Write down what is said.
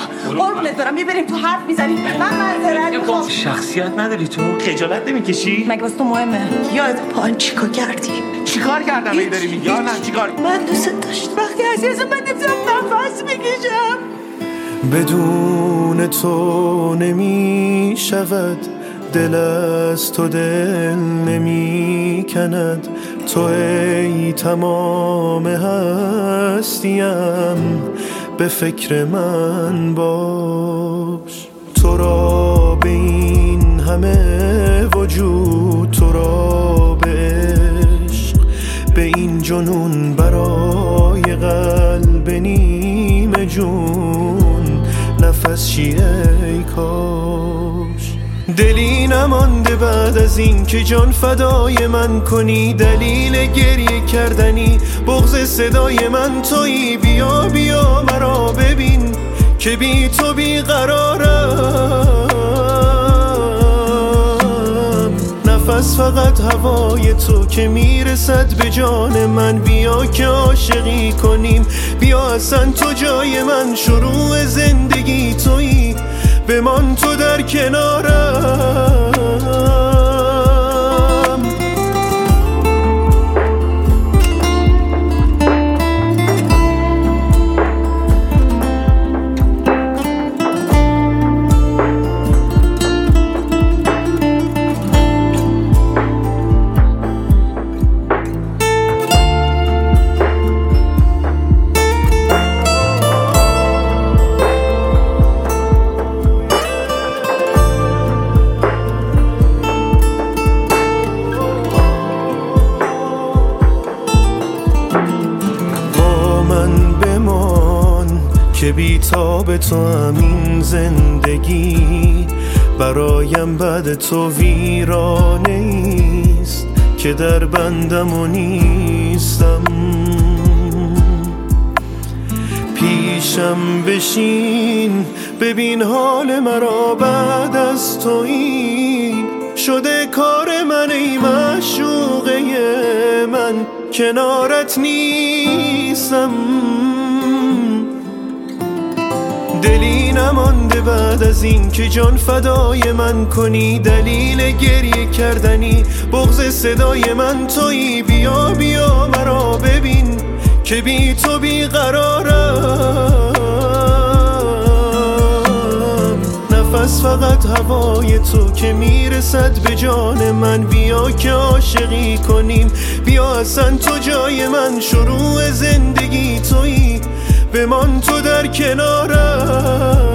قربونت برم بریم تو حرف میزنیم. من معذرت میخوام. شخصیت نداری تو؟ خجالت نمیکشی؟ مگه واسه تو مهمه؟ یادت پایین چیکار کردی؟ چیکار کردم ای داری میگی؟ نه چیکار؟ من دوست داشتم وقتی عزیزم من نمیتونم نفس بکشم. بدون تو نمی شود دل از تو دل نمی کند. تو ای تمام هستیم به فکر من باش. تو را به این همه وجود، تو را به عشق، به این جنون برای قلب نیمه جون نفس چی ای کاش. دلی نمانده بعد از این که جان فدای من کنی. دلیل گریه کردنی بغض صدای من تویی. بیا بیا مرا ببین که بی تو بی قرارم. نفس فقط هوای تو که میرسد به جان من. بیا که عاشقی کنیم، بیا اصلا تو جای من. شروع زندگی تویی، بمان تو در کنارم. که بی تاب تو همین زندگی برایم بعد تو ویرانه ایست. که در بندم و نیستم، پیشم بشین ببین حال مرا بعد از تو. این شده کار من ای معشوقه من، کنارت نیستم. دلی نمانده بعد از این که جان فدای من کنی. دلیل گریه کردنی بغض صدای من تویی. بیا بیا مرا ببین که بی تو بی قرارم. نفس فقط هوای تو که میرسد به جان من. بیا که عاشقی کنیم، بیا اصلا تو جای من. شروع زندگی تویی، بمان تو در کنارم.